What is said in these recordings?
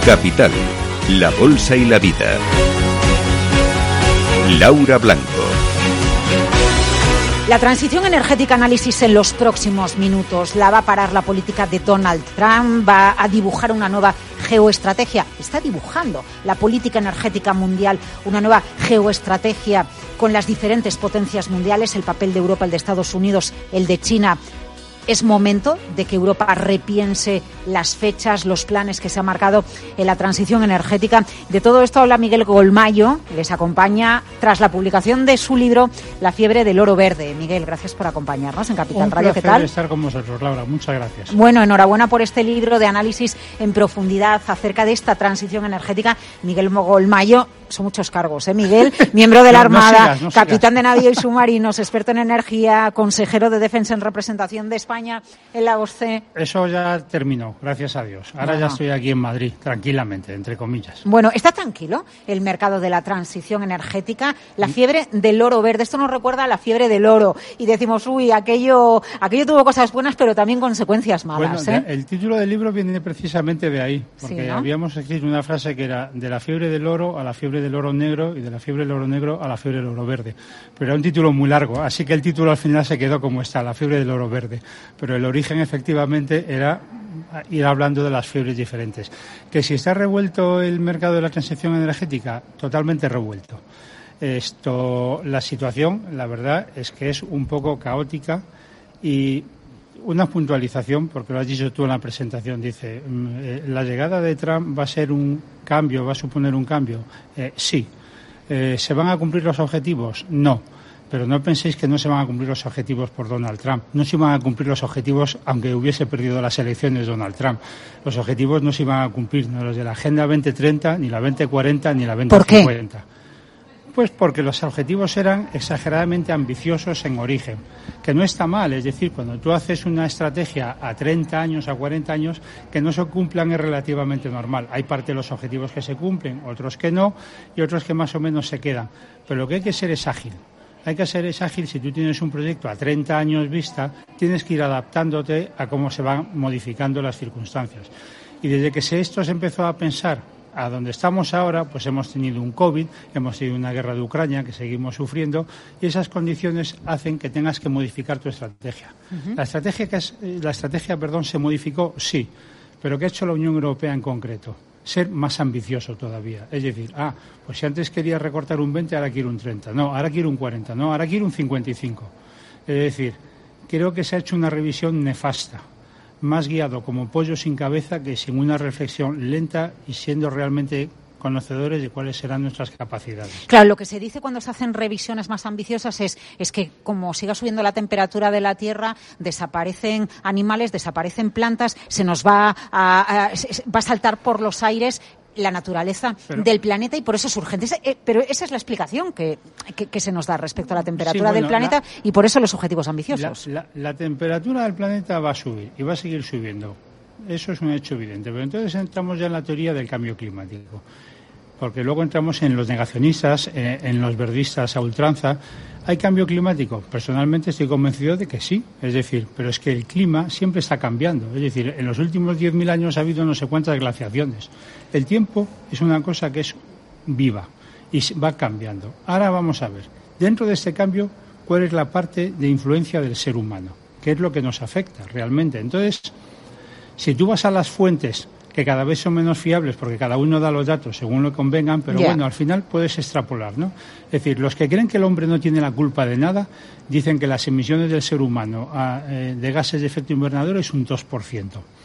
Capital, la bolsa y la vida. Laura Blanco. La transición energética, análisis en los próximos minutos. ¿La va a parar la política de Donald Trump? ¿Va a dibujar una nueva geoestrategia? Está dibujando la política energética mundial, una nueva geoestrategia con las diferentes potencias mundiales, el papel de Europa, el de Estados Unidos, el de China. Es momento de que Europa repiense las fechas, los planes que se ha marcado en la transición energética. De todo esto habla Miguel Golmayo, les acompaña tras la publicación de su libro La fiebre del oro verde. Miguel, gracias por acompañarnos en Capital Radio. ¿Qué tal? Un placer estar con vosotros, Laura. Muchas gracias. Bueno, enhorabuena por este libro de análisis en profundidad acerca de esta transición energética. Miguel Golmayo, son muchos cargos, Miguel, miembro de la Armada, no sigas. Capitán de navío y submarinos, experto en energía, consejero de defensa en representación de España en la OSCE. Eso ya terminó, gracias a Dios. Ahora ya estoy aquí en Madrid, tranquilamente, entre comillas. Bueno, ¿está tranquilo el mercado de la transición energética? La fiebre del oro verde, esto nos recuerda a la fiebre del oro. Y decimos, uy, aquello tuvo cosas buenas, pero también consecuencias malas. Bueno, el título del libro viene precisamente de ahí, porque sí, ¿no? Habíamos escrito una frase que era de la fiebre del oro a la fiebre del oro negro y de la fiebre del oro negro a la fiebre del oro verde. Pero era un título muy largo, así que el título al final se quedó como está, la fiebre del oro verde. Pero el origen efectivamente era ir hablando de las fiebres diferentes. Que si está revuelto el mercado de la transición energética, totalmente revuelto. La situación, la verdad, es que es un poco caótica y una puntualización, porque lo has dicho tú en la presentación, dice, ¿la llegada de Trump va a ser un cambio, va a suponer un cambio? Sí. ¿Se van a cumplir los objetivos? No. Pero no penséis que no se van a cumplir los objetivos por Donald Trump. No se iban a cumplir los objetivos aunque hubiese perdido las elecciones Donald Trump. Los objetivos no se iban a cumplir, no los de la Agenda 2030, ni la 2040, ni la 2050. ¿Por qué? Pues porque los objetivos eran exageradamente ambiciosos en origen, que no está mal, es decir, cuando tú haces una estrategia a 30 años, a 40 años, que no se cumplan es relativamente normal. Hay parte de los objetivos que se cumplen, otros que no, y otros que más o menos se quedan. Pero lo que hay que ser es ágil. Hay que ser ágil. Si tú tienes un proyecto a 30 años vista, tienes que ir adaptándote a cómo se van modificando las circunstancias. Y desde que esto se empezó a pensar a donde estamos ahora, pues hemos tenido un COVID, hemos tenido una guerra de Ucrania que seguimos sufriendo y esas condiciones hacen que tengas que modificar tu estrategia. Uh-huh. La estrategia se modificó, sí, pero ¿qué ha hecho la Unión Europea en concreto? Ser más ambicioso todavía. Es decir, pues si antes quería recortar un 20, ahora quiero un 30. No, ahora quiero un 40. No, ahora quiero un 55. Es decir, creo que se ha hecho una revisión nefasta, más guiado como pollo sin cabeza que sin una reflexión lenta y siendo realmente conocedores de cuáles serán nuestras capacidades. Claro, lo que se dice cuando se hacen revisiones más ambiciosas es que como siga subiendo la temperatura de la Tierra, desaparecen animales, desaparecen plantas, se nos va a saltar por los aires la naturaleza del planeta y por eso es urgente. Pero esa es la explicación que se nos da respecto a la temperatura del planeta y por eso los objetivos ambiciosos. La temperatura del planeta va a subir y va a seguir subiendo. Eso es un hecho evidente. Pero entonces entramos ya en la teoría del cambio climático. Porque luego entramos en los negacionistas, en los verdistas a ultranza. ¿Hay cambio climático? Personalmente estoy convencido de que sí. Es decir, pero es que el clima siempre está cambiando. Es decir, en los últimos 10.000 años ha habido no sé cuántas glaciaciones. El tiempo es una cosa que es viva y va cambiando. Ahora vamos a ver, dentro de este cambio, ¿cuál es la parte de influencia del ser humano? ¿Qué es lo que nos afecta realmente? Entonces, si tú vas a las fuentes que cada vez son menos fiables porque cada uno da los datos según lo convengan, pero bueno, al final puedes extrapolar, ¿no? Es decir, los que creen que el hombre no tiene la culpa de nada dicen que las emisiones del ser humano de gases de efecto invernadero es un 2%.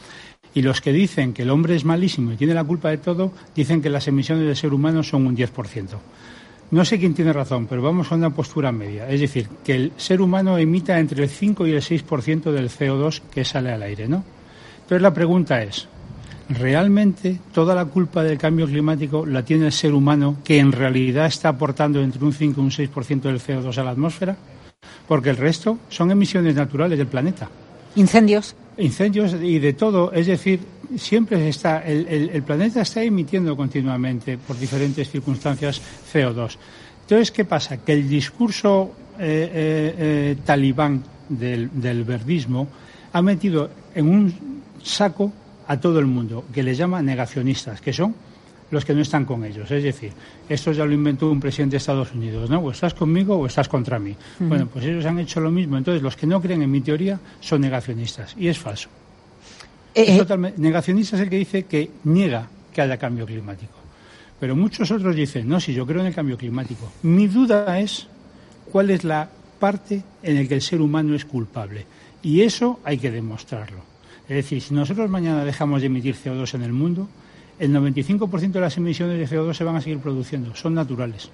Y los que dicen que el hombre es malísimo y tiene la culpa de todo dicen que las emisiones del ser humano son un 10%. No sé quién tiene razón, pero vamos a una postura media. Es decir, que el ser humano emita entre el 5 y el 6% del CO2 que sale al aire, ¿no? Entonces la pregunta es, ¿realmente toda la culpa del cambio climático la tiene el ser humano, que en realidad está aportando entre un 5 y un 6% del CO2 a la atmósfera? Porque el resto son emisiones naturales del planeta. Incendios y de todo. Es decir, siempre el planeta está emitiendo continuamente, por diferentes circunstancias, CO2. Entonces, ¿qué pasa? Que el discurso talibán del verdismo ha metido en un saco a todo el mundo, que les llama negacionistas, que son los que no están con ellos. Es decir, esto ya lo inventó un presidente de Estados Unidos, ¿no? O estás conmigo o estás contra mí. Bueno, pues ellos han hecho lo mismo. Entonces, los que no creen en mi teoría son negacionistas. Y es falso. Negacionista es el que dice que niega que haya cambio climático. Pero muchos otros dicen, no, si yo creo en el cambio climático. Mi duda es cuál es la parte en la que el ser humano es culpable. Y eso hay que demostrarlo. Es decir, si nosotros mañana dejamos de emitir CO2 en el mundo, el 95% de las emisiones de CO2 se van a seguir produciendo, son naturales.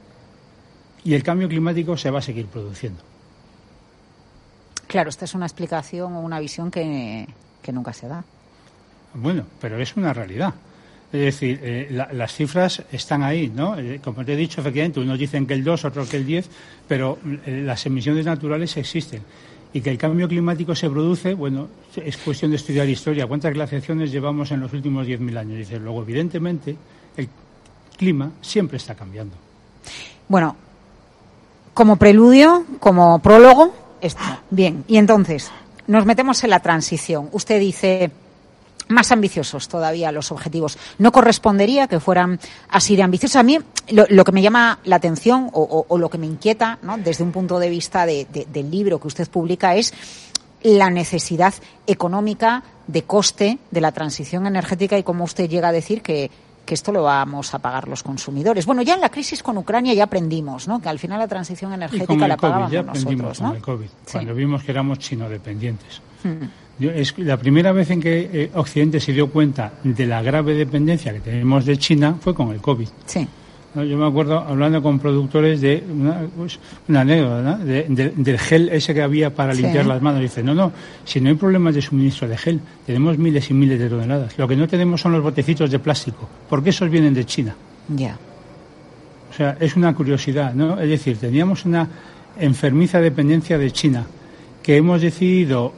Y el cambio climático se va a seguir produciendo. Claro, esta es una explicación o una visión que nunca se da. Bueno, pero es una realidad. Es decir, las cifras están ahí, ¿no? Como te he dicho, efectivamente, unos dicen que el 2, otros que el 10, pero las emisiones naturales existen. Y que el cambio climático se produce, bueno, es cuestión de estudiar historia. ¿Cuántas glaciaciones llevamos en los últimos 10.000 años? Dice, luego, evidentemente, el clima siempre está cambiando. Bueno, como preludio, como prólogo, esto. Bien, y entonces, nos metemos en la transición. Usted dice, más ambiciosos todavía los objetivos. ¿No correspondería que fueran así de ambiciosos? A mí lo que me llama la atención o lo que me inquieta, ¿no?, desde un punto de vista del libro que usted publica es la necesidad económica de coste de la transición energética y cómo usted llega a decir que esto lo vamos a pagar los consumidores. Bueno, ya en la crisis con Ucrania ya aprendimos, ¿no?, que al final la transición energética la pagábamos nosotros, ¿no? Con el COVID, sí. Cuando vimos que éramos chinodependientes. Es la primera vez en que Occidente se dio cuenta de la grave dependencia que tenemos de China fue con el COVID. Sí. Yo me acuerdo hablando con productores de una anécdota, ¿no?, del gel ese que había para limpiar las manos. Dice, no, si no hay problemas de suministro de gel, tenemos miles y miles de toneladas. Lo que no tenemos son los botecitos de plástico, porque esos vienen de China. Ya. O sea, es una curiosidad, ¿no? Es decir, teníamos una enfermiza dependencia de China que hemos decidido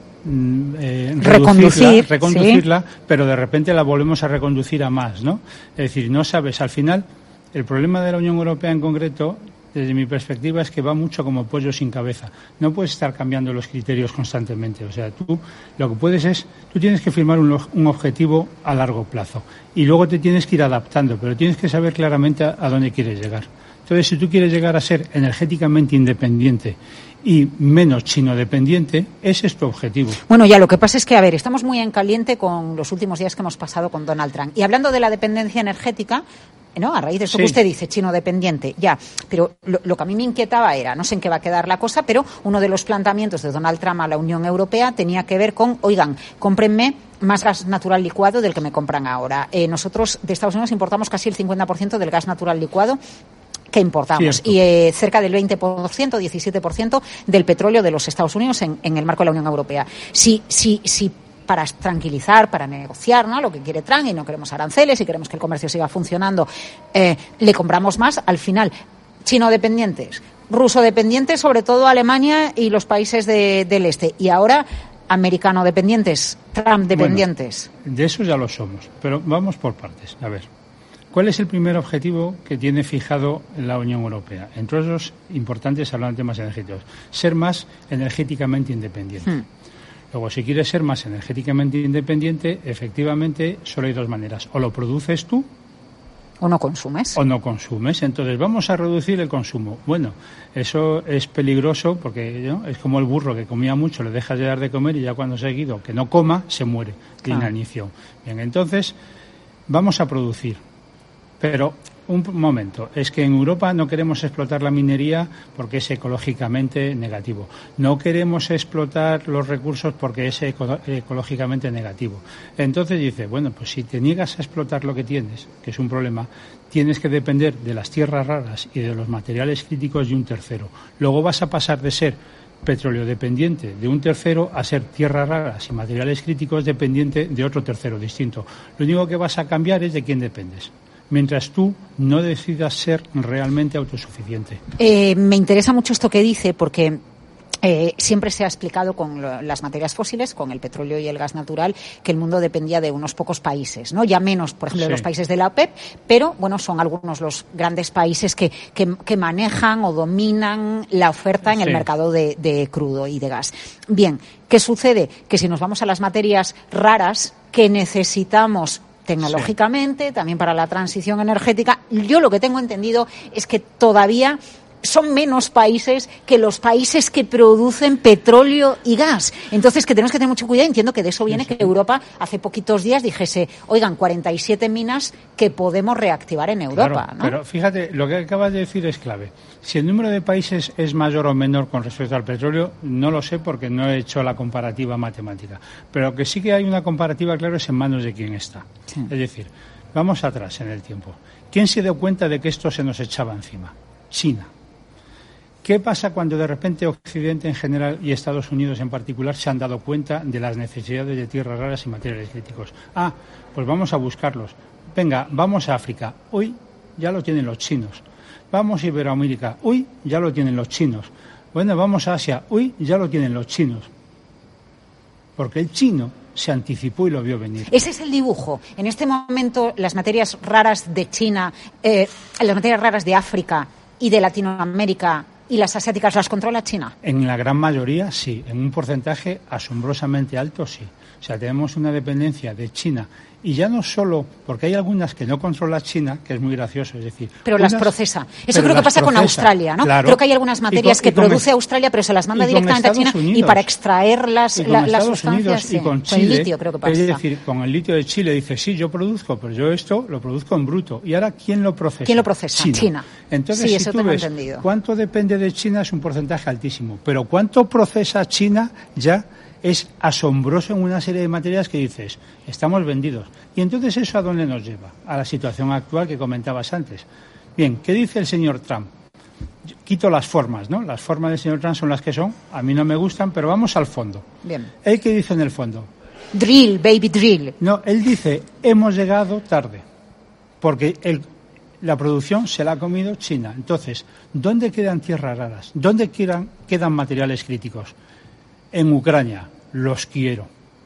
reconducirla, sí, pero de repente la volvemos a reconducir a más, ¿no? Es decir, no sabes, al final, el problema de la Unión Europea en concreto, desde mi perspectiva, es que va mucho como pollo sin cabeza. No puedes estar cambiando los criterios constantemente. O sea, tú lo que puedes es, tú tienes que firmar un objetivo a largo plazo y luego te tienes que ir adaptando, pero tienes que saber claramente a dónde quieres llegar. Entonces, si tú quieres llegar a ser energéticamente independiente y menos chino dependiente, ese es tu objetivo. Bueno, ya lo que pasa es que, a ver, estamos muy en caliente con los últimos días que hemos pasado con Donald Trump. Y hablando de la dependencia energética, ¿no?, a raíz de eso que usted dice, chino dependiente, ya. Pero lo que a mí me inquietaba era, no sé en qué va a quedar la cosa, pero uno de los planteamientos de Donald Trump a la Unión Europea tenía que ver con, oigan, cómprenme más gas natural licuado del que me compran ahora. Nosotros de Estados Unidos importamos casi el 50% del gas natural licuado que importamos. Cierto. Y cerca del 20%, 17% del petróleo de los Estados Unidos en el marco de la Unión Europea. Si para tranquilizar, para negociar, ¿no?, lo que quiere Trump, y no queremos aranceles y queremos que el comercio siga funcionando, le compramos más, al final, chino dependientes, ruso dependientes, sobre todo Alemania y los países del este, y ahora americano dependientes, Trump dependientes. Bueno, de eso ya lo somos, pero vamos por partes. A ver, ¿cuál es el primer objetivo que tiene fijado la Unión Europea? Entre otros importantes, hablando de temas energéticos, ser más energéticamente independiente. Luego, si quieres ser más energéticamente independiente, efectivamente, solo hay dos maneras. O lo produces tú, o no consumes. O no consumes. Entonces, vamos a reducir el consumo. Bueno, eso es peligroso porque, ¿no?, es como el burro que comía mucho, le dejas de dar de comer y ya cuando seguido que no coma, se muere de inanición. Bien, entonces, vamos a producir. Pero, un momento, es que en Europa no queremos explotar la minería porque es ecológicamente negativo. No queremos explotar los recursos porque es ecológicamente negativo. Entonces dice, bueno, pues si te niegas a explotar lo que tienes, que es un problema, tienes que depender de las tierras raras y de los materiales críticos de un tercero. Luego vas a pasar de ser petróleo dependiente de un tercero a ser tierras raras y materiales críticos dependiente de otro tercero distinto. Lo único que vas a cambiar es de quién dependes, mientras tú no decidas ser realmente autosuficiente. Me interesa mucho esto que dice, porque siempre se ha explicado con las materias fósiles, con el petróleo y el gas natural, que el mundo dependía de unos pocos países, ¿no? Ya menos, por ejemplo, de los países de la OPEP, pero bueno, son algunos los grandes países que manejan o dominan la oferta en el mercado de crudo y de gas. Bien, ¿qué sucede? Que si nos vamos a las materias raras que necesitamos tecnológicamente, también para la transición energética, yo lo que tengo entendido es que todavía son menos países que los países que producen petróleo y gas. Entonces, que tenemos que tener mucho cuidado. Entiendo que de eso viene que Europa hace poquitos días dijese, oigan, 47 minas que podemos reactivar en Europa, claro, ¿no? Pero fíjate, lo que acabas de decir es clave. Si el número de países es mayor o menor con respecto al petróleo, no lo sé porque no he hecho la comparativa matemática. Pero que sí que hay una comparativa, claro, es en manos de quién está. Sí. Es decir, vamos atrás en el tiempo. ¿Quién se dio cuenta de que esto se nos echaba encima? China. ¿Qué pasa cuando de repente Occidente en general y Estados Unidos en particular se han dado cuenta de las necesidades de tierras raras y materiales críticos? Pues vamos a buscarlos. Venga, vamos a África. Uy, ya lo tienen los chinos. Vamos a Iberoamérica. Uy, ya lo tienen los chinos. Bueno, vamos a Asia. Uy, ya lo tienen los chinos. Porque el chino se anticipó y lo vio venir. Ese es el dibujo. En este momento, las materias raras de China, las materias raras de África y de Latinoamérica y las asiáticas, ¿las controla China? En la gran mayoría sí, en un porcentaje asombrosamente alto sí. O sea, tenemos una dependencia de China. Y ya no solo, porque hay algunas que no controla China, que es muy gracioso, es decir... Pero las procesa. Eso creo que pasa con Australia, ¿no? Claro. Creo que hay algunas materias que produce Australia, pero se las manda directamente a China Unidos, y para extraer las Estados sustancias... Unidos y con Chile, el litio creo que pasa. Es decir, con el litio de Chile dice, sí, yo produzco, pero yo esto lo produzco en bruto. ¿Y ahora quién lo procesa? ¿Quién lo procesa? China. Entonces, sí, eso si tú ves entendido. cuánto depende de China es un porcentaje altísimo. Pero cuánto procesa China ya es asombroso en una serie de materias que dices, estamos vendidos. Y entonces, ¿eso a dónde nos lleva? A la situación actual que comentabas antes. Bien, ¿qué dice el señor Trump? Quito las formas, ¿no? Las formas del señor Trump son las que son, a mí no me gustan, pero vamos al fondo. Bien. ¿Él qué dice en el fondo? Drill, baby, drill. No, él dice, hemos llegado tarde, porque la producción se la ha comido China. Entonces, ¿dónde quedan tierras raras? ¿Dónde quedan materiales críticos? En Ucrania, los quiero.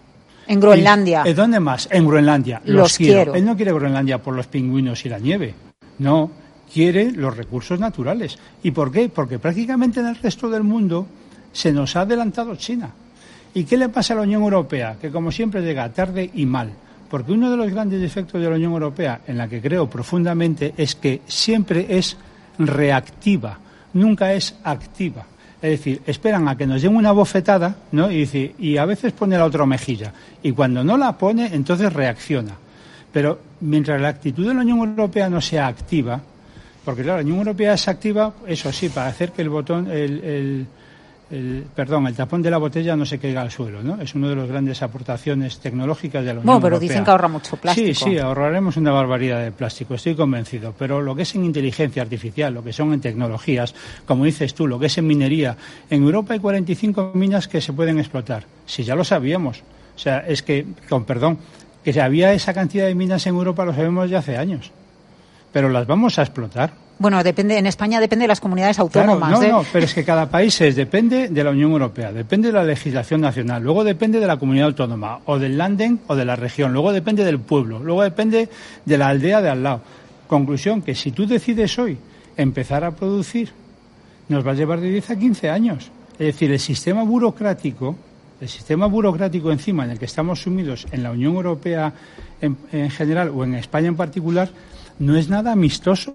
En Groenlandia. ¿Y dónde más? En Groenlandia, los quiero. Él no quiere Groenlandia por los pingüinos y la nieve, no, quiere los recursos naturales. ¿Y por qué? Porque prácticamente en el resto del mundo se nos ha adelantado China. ¿Y qué le pasa a la Unión Europea? Que como siempre llega tarde y mal. Porque uno de los grandes defectos de la Unión Europea, en la que creo profundamente, es que siempre es reactiva, nunca es activa. Es decir, esperan a que nos den una bofetada, ¿no? Y a veces pone la otra mejilla. Y cuando no la pone, entonces reacciona. Pero mientras la actitud de la Unión Europea no sea activa, porque claro, la Unión Europea es activa, eso sí, para hacer que el tapón de la botella no se caiga al suelo, ¿no? Es una de las grandes aportaciones tecnológicas de la Unión Europea. Pero dicen que ahorra mucho plástico. Sí, ahorraremos una barbaridad de plástico, estoy convencido. Pero lo que es en inteligencia artificial, lo que son en tecnologías, como dices tú, lo que es en minería, en Europa hay 45 minas que se pueden explotar. Si ya lo sabíamos. O sea, es que, que había esa cantidad de minas en Europa lo sabemos ya hace años. Pero las vamos a explotar. Bueno, en España depende de las comunidades autónomas. Claro, no, pero es que cada país depende de la Unión Europea, depende de la legislación nacional, luego depende de la comunidad autónoma, o del Landen o de la región, luego depende del pueblo, luego depende de la aldea de al lado. Conclusión, que si tú decides hoy empezar a producir, nos va a llevar de 10 a 15 años. Es decir, el sistema burocrático encima en el que estamos sumidos en la Unión Europea en general o en España en particular, no es nada amistoso.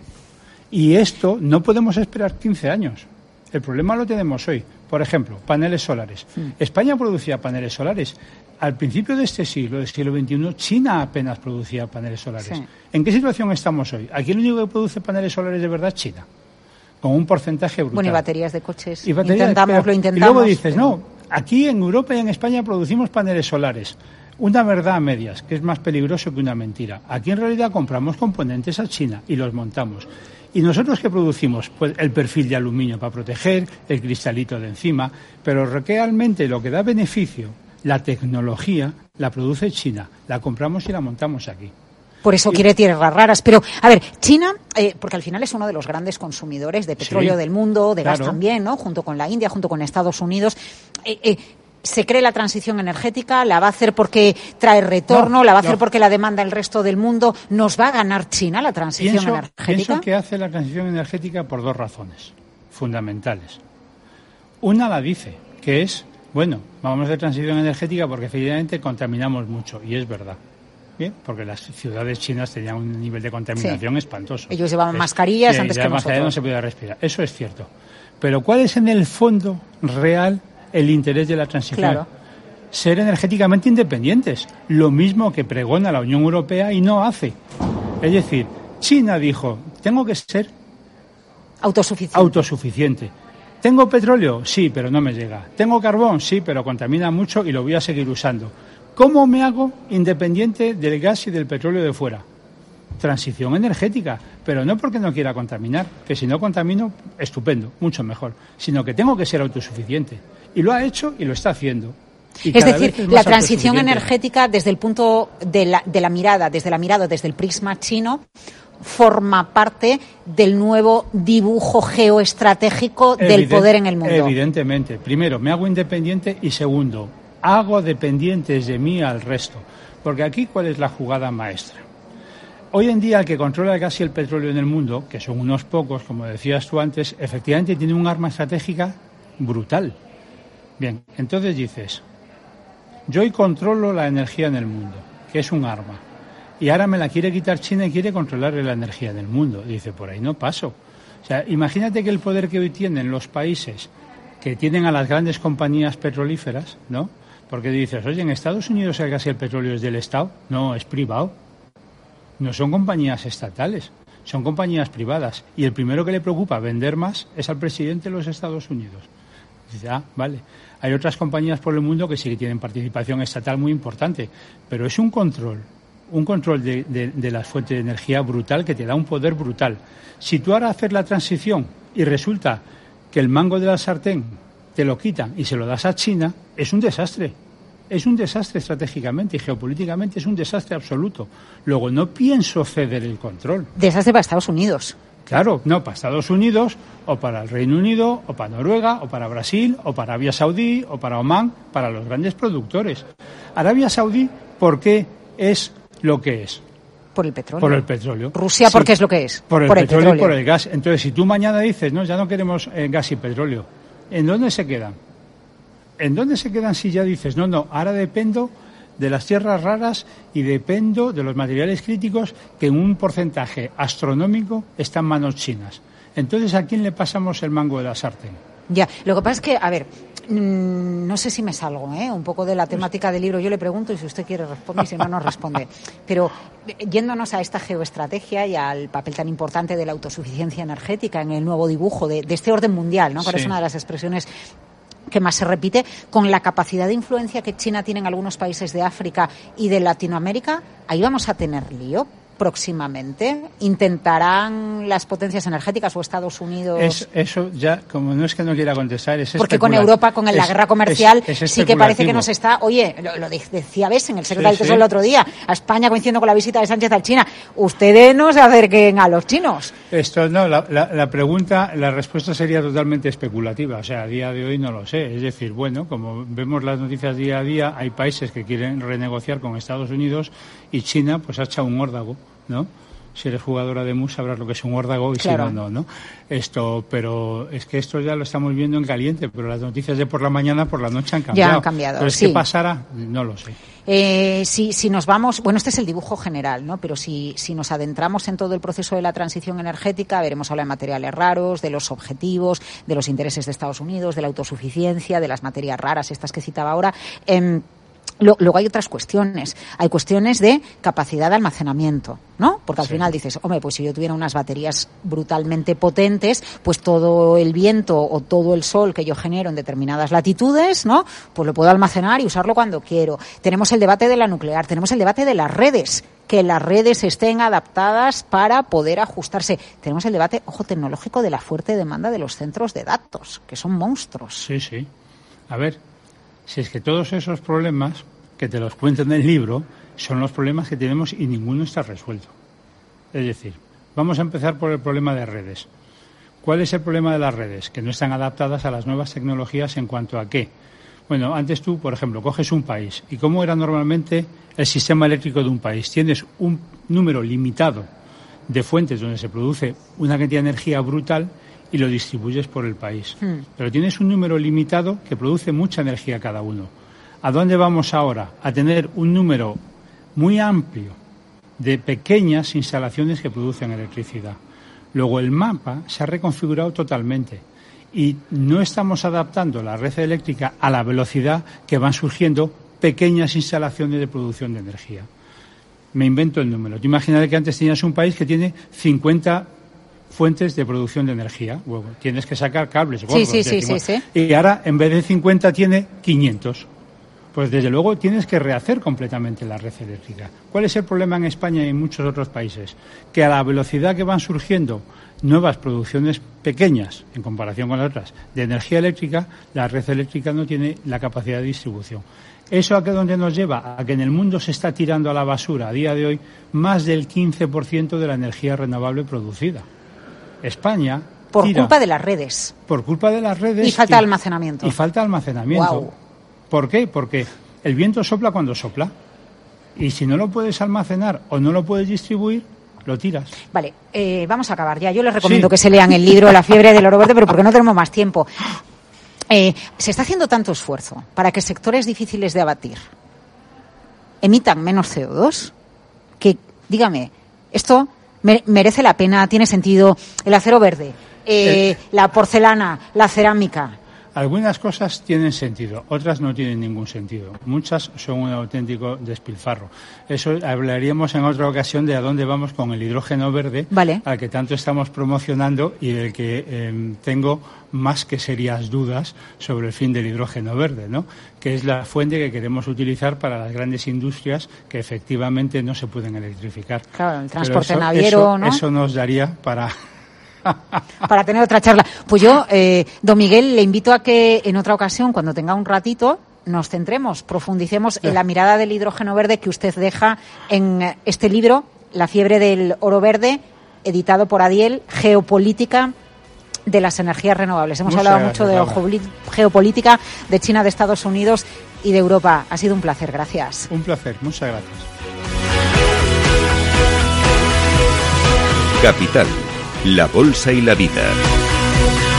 Y esto no podemos esperar 15 años. El problema lo tenemos hoy. Por ejemplo, paneles solares. España producía paneles solares. Al principio de este siglo, del siglo XXI, China apenas producía paneles solares. Sí. ¿En qué situación estamos hoy? Aquí el único que produce paneles solares de verdad es China, con un porcentaje brutal. Bueno, y baterías de coches. Lo intentamos. Y luego dices, no, aquí en Europa y en España producimos paneles solares. Una verdad a medias, que es más peligroso que una mentira. Aquí en realidad compramos componentes a China y los montamos. ¿Y nosotros qué producimos? Pues el perfil de aluminio para proteger, el cristalito de encima, pero realmente lo que da beneficio, la tecnología, la produce China, la compramos y la montamos aquí. Por eso quiere tierras raras. Pero, a ver, China, porque al final es uno de los grandes consumidores de petróleo del mundo, de gas también, ¿no? Junto con la India, junto con Estados Unidos. ¿Se cree la transición energética? ¿La va a hacer porque trae retorno? ¿La va a hacer porque la demanda el resto del mundo? ¿Nos va a ganar China la transición energética? Pienso que hace la transición energética por 2 razones fundamentales. Una la dice, que es, bueno, vamos a hacer transición energética porque efectivamente contaminamos mucho, y es verdad. Bien, porque las ciudades chinas tenían un nivel de contaminación espantoso. Ellos llevaban mascarillas antes que nosotros. No se podía respirar. Eso es cierto. Pero ¿cuál es en el fondo real el interés de la transición? Claro. Ser energéticamente independientes. Lo mismo que pregona la Unión Europea y no hace. Es decir, China dijo, tengo que ser autosuficiente. ¿Tengo petróleo? Sí, pero no me llega. ¿Tengo carbón? Sí, pero contamina mucho y lo voy a seguir usando. ¿Cómo me hago independiente del gas y del petróleo de fuera? Transición energética, pero no porque no quiera contaminar, que si no contamino, estupendo, mucho mejor, sino que tengo que ser autosuficiente. Y lo ha hecho y lo está haciendo. Es decir, la transición energética desde el punto de la mirada, desde el prisma chino, forma parte del nuevo dibujo geoestratégico del poder en el mundo. Evidentemente. Primero, me hago independiente y segundo, hago dependientes de mí al resto. Porque aquí, ¿cuál es la jugada maestra? Hoy en día el que controla el gas y el petróleo en el mundo, que son unos pocos, como decías tú antes, efectivamente tiene un arma estratégica brutal. Bien, entonces dices, yo hoy controlo la energía en el mundo, que es un arma, y ahora me la quiere quitar China y quiere controlar la energía en el mundo. Dice, por ahí no paso. O sea, imagínate que el poder que hoy tienen los países que tienen a las grandes compañías petrolíferas, ¿no? Porque dices, oye, en Estados Unidos el gas y el petróleo es del Estado. No, es privado. No son compañías estatales, son compañías privadas. Y el primero que le preocupa vender más es al presidente de los Estados Unidos. Dice, vale. Hay otras compañías por el mundo que sí que tienen participación estatal muy importante, pero es un control de las fuentes de energía brutal que te da un poder brutal. Si tú ahora haces la transición y resulta que el mango de la sartén te lo quitan y se lo das a China, es un desastre. Es un desastre estratégicamente y geopolíticamente, es un desastre absoluto. Luego, no pienso ceder el control. Desastre para Estados Unidos. Claro, no, para Estados Unidos, o para el Reino Unido, o para Noruega, o para Brasil, o para Arabia Saudí, o para Omán, para los grandes productores. Arabia Saudí, ¿por qué es lo que es? Por el petróleo. Por el petróleo. Rusia, ¿por qué es lo que es? Por el petróleo y por el gas. Entonces, si tú mañana dices, no, ya no queremos gas y petróleo, ¿en dónde se quedan? ¿En dónde se quedan si ya dices, no, ahora dependo de las tierras raras y dependo de los materiales críticos que en un porcentaje astronómico están en manos chinas? Entonces, ¿a quién le pasamos el mango de la sartén? Ya, lo que pasa es que, a ver, no sé si me salgo, un poco de la temática del libro. Yo le pregunto y si usted quiere responde y si no, no responde. Pero yéndonos a esta geoestrategia y al papel tan importante de la autosuficiencia energética en el nuevo dibujo de este orden mundial, ¿no? Que es una de las expresiones que más se repite, con la capacidad de influencia que China tiene en algunos países de África y de Latinoamérica, ahí vamos a tener lío próximamente. ¿Intentarán las potencias energéticas o Estados Unidos? Eso ya, como no es que no quiera contestar, es porque con Europa, con la guerra comercial, sí que parece que nos está... Oye, lo decía Bessent, el secretario del Tesoro el otro día, a España coincidiendo con la visita de Sánchez a China. Ustedes no se acerquen a los chinos. Esto no, la pregunta, la respuesta sería totalmente especulativa. O sea, a día de hoy no lo sé. Es decir, bueno, como vemos las noticias día a día, hay países que quieren renegociar con Estados Unidos y China pues ha echado un órdago, ¿no? Si eres jugadora de mus sabrás lo que es un órdago y claro. Si no, no. Pero es que esto ya lo estamos viendo en caliente, pero las noticias de por la mañana, por la noche han cambiado. Ya han cambiado, pero sí. ¿Qué pasará? No lo sé. Si nos vamos, bueno, este es el dibujo general, ¿no? Pero si nos adentramos en todo el proceso de la transición energética, veremos hablar de materiales raros, de los objetivos, de los intereses de Estados Unidos, de la autosuficiencia, de las materias raras, estas que citaba ahora. Luego hay otras cuestiones. Hay cuestiones de capacidad de almacenamiento, ¿no? Porque al final dices, hombre, pues si yo tuviera unas baterías brutalmente potentes, pues todo el viento o todo el sol que yo genero en determinadas latitudes, ¿no? Pues lo puedo almacenar y usarlo cuando quiero. Tenemos el debate de la nuclear, tenemos el debate de las redes, que las redes estén adaptadas para poder ajustarse. Tenemos el debate, ojo, tecnológico de la fuerte demanda de los centros de datos, que son monstruos. Sí. A ver, si es que todos esos problemas, que te los cuento en el libro, son los problemas que tenemos y ninguno está resuelto. Es decir, vamos a empezar por el problema de redes. ¿Cuál es el problema de las redes? Que no están adaptadas a las nuevas tecnologías en cuanto a qué. Bueno, antes tú, por ejemplo, coges un país y cómo era normalmente el sistema eléctrico de un país. Tienes un número limitado de fuentes donde se produce una cantidad de energía brutal y lo distribuyes por el país. Pero tienes un número limitado que produce mucha energía cada uno. ¿A dónde vamos ahora? A tener un número muy amplio de pequeñas instalaciones que producen electricidad. Luego el mapa se ha reconfigurado totalmente y no estamos adaptando la red eléctrica a la velocidad que van surgiendo pequeñas instalaciones de producción de energía. Me invento el número. Tú imagínate que antes tenías un país que tiene 50 fuentes de producción de energía. Luego tienes que sacar cables gordos. Sí. Y ahora, en vez de 50, tiene 500. Pues desde luego tienes que rehacer completamente la red eléctrica. ¿Cuál es el problema en España y en muchos otros países? Que a la velocidad que van surgiendo nuevas producciones pequeñas, en comparación con las otras, de energía eléctrica, la red eléctrica no tiene la capacidad de distribución. ¿Eso a qué dónde nos lleva? A que en el mundo se está tirando a la basura, a día de hoy, más del 15% de la energía renovable producida. España por culpa de las redes. Por culpa de las redes. Y falta de almacenamiento. Y falta de almacenamiento. Wow. ¿Por qué? Porque el viento sopla cuando sopla. Y si no lo puedes almacenar o no lo puedes distribuir, lo tiras. Vale, vamos a acabar ya. Yo les recomiendo que se lean el libro La fiebre del oro verde, pero porque no tenemos más tiempo. Se está haciendo tanto esfuerzo para que sectores difíciles de abatir emitan menos CO2 que, dígame, esto merece la pena, tiene sentido. El acero verde, la porcelana, la cerámica. Algunas cosas tienen sentido, otras no tienen ningún sentido. Muchas son un auténtico despilfarro. Eso hablaríamos en otra ocasión de a dónde vamos con el hidrógeno verde, vale, al que tanto estamos promocionando y del que tengo más que serias dudas sobre el fin del hidrógeno verde, ¿no? Que es la fuente que queremos utilizar para las grandes industrias que efectivamente no se pueden electrificar. Claro, el transporte naviero, ¿no? Eso nos daría para tener otra charla. Pues yo, don Miguel, le invito a que en otra ocasión, cuando tenga un ratito, nos centremos, profundicemos en la mirada del hidrógeno verde que usted deja en este libro, La fiebre del oro verde, editado por Adiel, Geopolítica de las energías renovables. Hemos hablado mucho de geopolítica de China, de Estados Unidos y de Europa. Ha sido un placer, gracias. Un placer, muchas gracias. Capital, la bolsa y la vida.